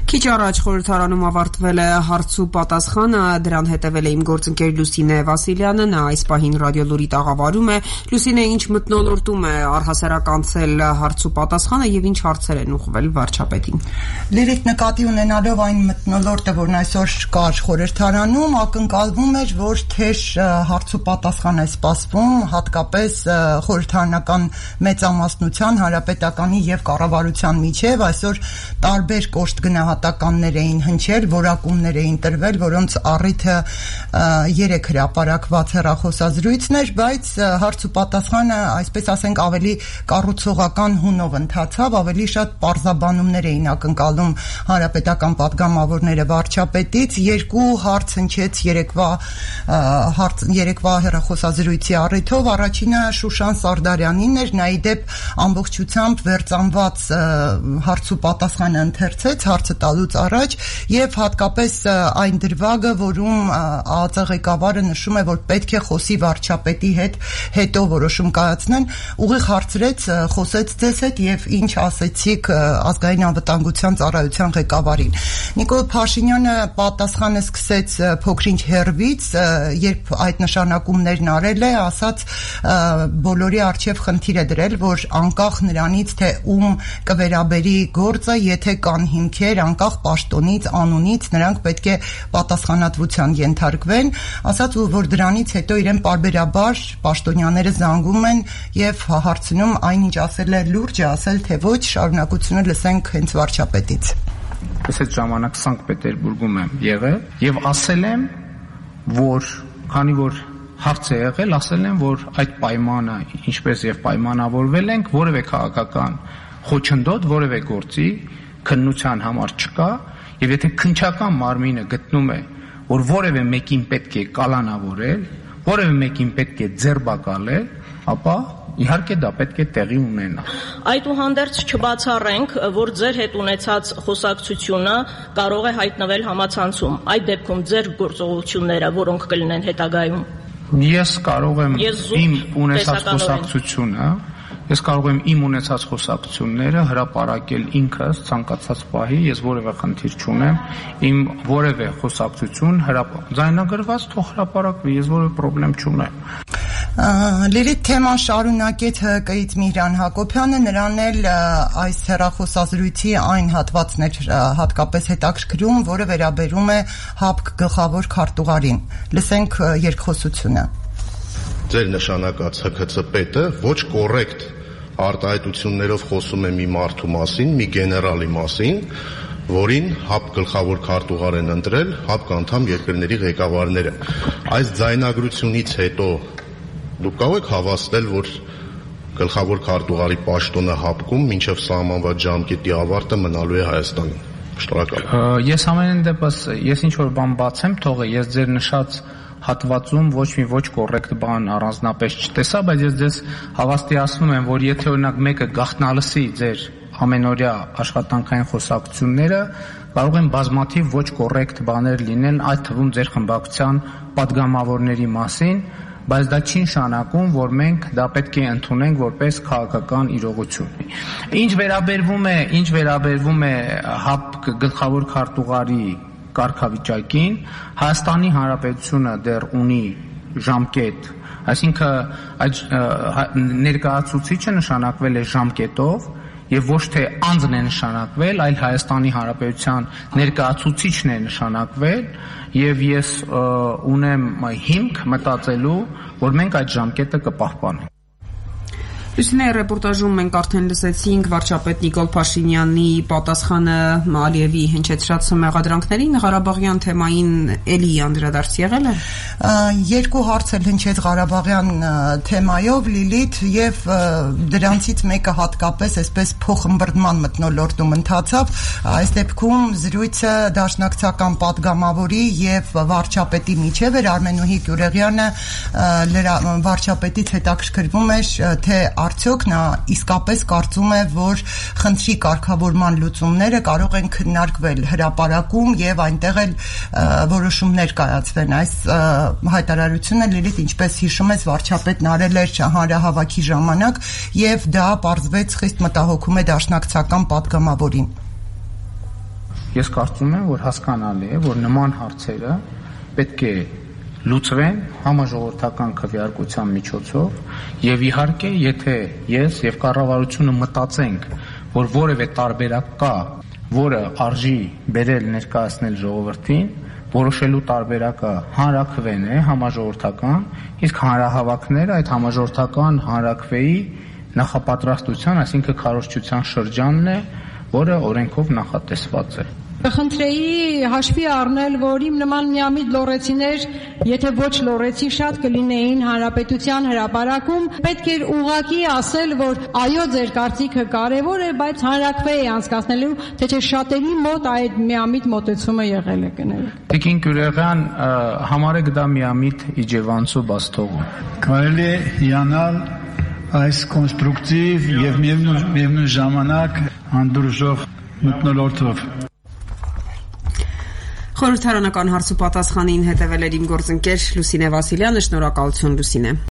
Քիչ առաջ խորհրդարանում ավարտվել է հարց ու պատասխանը, դրան հետևել է իմ գործընկեր Լուսինե Վասիլյանը, նա այս պահին ռադիոլուրի տաղավարում է։ Լուսինե, ինչ մթնոլորտում է առհասարակ անցել հարց ու պատասխանը եւ ինչ հարցեր են ուղղվել վարչապետին։ Լիրիկ, նկատի ունենալով այն մթնոլորտը, որն այսօր կար խորհրդարանում, ակնկալվում էր, որ թեժ հարց ու պատասխան է սպասվում, հատկապես խորհրդարանական մեծամասնության, հանրապետականի եւ կառավարության միջեւ։ Այսօր տարբեր կոշտ գնահատականներ էին հնչել, որակումներ էին տրվել, որոնց առիթը 3 հրապարակված հեռախոսազրույցն էր, բայց հարց ու պատասխանը, այսպես ասենք, ավելի կառուցողական հունով ընթացավ, ավելի շատ պարզաբանումներ էին ակնկալում հանրապետական պատգամավորները վարչապետից։ 2 հարց հնչեց երեկվա հեռախոսազրույցի առիթով։ Առաջինը Շուշան Սարդարյանին էր, նա ի դեպ ամբողջությամբ վերծանված հարց ու պատասխանը ընթերցեց հարցը տալուց առաջ եւ հատկապես այն դրվագը, որում ԱԱԾ ղեկավարը նշում է, որ պետք է խոսի վարչապետի հետ, հետո որոշում կայացնեն, ուղիղ հարցրեց, խոսեց ձեզ հետ եւ ինչ ասեցիք ազգային անվտանգության ծառայության ղեկավարին։ Նիկոլ Փաշինյանը պատասխանը սկսեց փոքրինչ հեռվից, երբ այդ նշանակումներն արել է, ասաց բոլորի արչեւ խնդիր է դրել, որ անկախ նրանից, թե ում կվերաբերի գործը, եթե կան հիմքեր, անկախ պաշտոնից, անունից, նրանք պետք է պատասխանատվության ենթարկվեն, ասաց, որ դրանից հետո իրեն պարբերաբար պաշտոնյաները զանգում են եւ հարցնում այնինչ ասել է լուրջ է ասել, թե ոչ, շարունակությունը լսենք հենց վարչապետից։ Ես այդ ժամանակ Սանկտ Պետերբուրգում եմ եղել եւ ասել եմ, որ քանի որ հարց է եղել, ասել եմ, որ այդ պայմանը, ինչպես եւ պայմանավորվել ենք, որևէ քաղաքական խոչընդոտ, որևէ գործի քննության համար չկա, եւ եթե քննչական մարմինը գտնում է, որ որևէ մեկին պետք է կալանավորել, որևէ մեկին պետք է ձերբակալել, ապա իհարկե դա պետք է տեղի ունենա։ Այդուհանդերձ չբացառենք, որ ձեր հետ ունեցած խոսակցությունը կարող է հայտնվել համացանցում։ Այդ դեպքում ձեր գործողությունները, որոնք կլինեն հետագայում։ Ես կարող եմ իմ ունեցած խոսակցությունները հրապարակել ինքս ցանկացած պահի, ես որևէ խնդիր չունեմ, իմ որևէ խոսակցություն ձայնագրված թող հրապարակվի, ես որևէ խնդրեմ չունեմ։ Լիլիթ թեման շարունակեց ՀԿ-ից Միհրան Հակոբյանը, նրան էլ այս հեռախոսազրույցի այն հատվածն էր հատկապես հետաքրքրում, որը վերաբերում է ՀԱՊԿ գլխավոր քարտուղարին։ Լսենք երկխոսությունը։ Ձեր նշանակած ՀՔՑ պետը ոչ կոռեկտ արտահայտություններով խոսում է մի մարդու մասին, մի գեներալի մասին, որին ՀԱՊԿ գլխավոր քարտուղար են ընտրել ՀԱՊԿ անդամ երկրների ղեկավարները։ Այս ձայնագրությունից հետո դուք կարող եք հավաստել, որ գլխավոր քարտուղարի պաշտոնը ՀԱՊԿ-ում մինչև սահմանված ժամկետի ավարտը մնալու է Հայաստանում։ Շնորհակալ։ Ես ամենայն դեպս ինչ որ բան բացեմ, թողը ես ձեր նշած հատվածում ոչ կոռեկտ բան առանձնապես չտեսա, բայց ես ձեզ հավաստիացնում եմ, որ եթե օրինակ մեկը գաղտնալսի ձեր ամենօրյա աշխատանքային խոսակցությունները, կարող են բազմաթիվ ոչ կոռեկտ բաներ լինել, այդ թվում ձեր խմբակցության պատգամավորների մասին, բայց դա չի նշանակում, որ մենք դա պետք է ընդունենք որպես քաղաքական իրողություն։ Ինչ վերաբերվում է ՀԱՊԿ գլխավոր քարտուղարի կարգավիճակին, Հայաստանի Հանրապետությունը դեռ ունի ժամկետ, այսինքն այդ ներկայացուցիչը նշանակվել է ժամկետով եւ ոչ թե անձն է նշանակվել, այլ Հայաստանի Հանրապետության ներկայացուցիչն է նշանակվել եւ ես ունեմ հիմք մտածելու, որ մենք այդ ժամկետը կպահպանենք։ Լուսինե, ռեպորտաժում մենք արդեն լսեցինք վարչապետ Նիկոլ Փաշինյանի պատասխանը Ալիևի հնչեցրած մեղադրանքներին, Ղարաբաղյան թեմային էլի անդրադարձ եղել է։ 2 հարց էլ հնչեց Ղարաբաղյան թեմայով, Լիլիթ, եւ դրանցից մեկը հատկապես այսպես փոխըմբռնման մթնոլորտում ընթացավ։ Այս դեպքում զրույցը դաշնակցական պատգամավորի եւ վարչապետի միջեւ էր։ Արմենուհի Գյուրեղյանը վարչապետից հետաքրքրվում էր, թե արդյոք նա իսկապես կարծում է, որ խնդրի կարգավորման լուծումները կարող են քննարկվել հրապարակում եւ այնտեղ էլ որոշումներ կայացվեն։ Այս հայտարարությունը Լիլիթ, ինչպես հիշում ես, վարչապետն արել էր հանրահավաքի ժամանակ եւ դա պարզվեց խիստ մտահոգում է դաշնակցական պատգամավորին։ ես կարծում եմ, որ հասկանալի է, որ նման հարցերը պետք է լուծվեն համաժողովրդական քվեարկության միջոցով եւ իհարկե եթե ես եւ կառավարությունը մտածենք, որ որևէ տարբերակ կա, որը արժի բերել ներկայացնել ժողովրդին, որոշելու տարբերակը հանրաքվեն է, համաժողովրդական, իսկ հանրահավաքները այդ համաժողովրդական հանրաքվեի նախապատրաստության, այսինքն քարոզչության շրջանն է, որը օրենքով նախատեսված է։ Խնդրեի հաշվի առնել, որ իմ նման միամիտ լոռեցիներ, եթե ոչ լոռեցի շատ կլինեին հանրապետության հրապարակում, պետք էր ուղղակի ասել, որ այո, ձեր կարծիքը կարևոր է, բայց հանրաքվե է անցկացնելու, թե չէ շատերի մոտ այդ միամիտ մոտեցումը եղել է կներեք։ Տիկին Գյուրեղյան, համարեք դա միամիտ իջևանցու բաստողում։ Կարելի է հիանալ այս կոնստրուկտիվ եւ միևնույն ժամանակ հանդուրժող մթնոլորտով։ Խորհրդարանական հարց ու պատասխանին հետևել էր իմ գործընկեր Լուսինե Վասիլյանը, շնորհակալություն Լուսինե։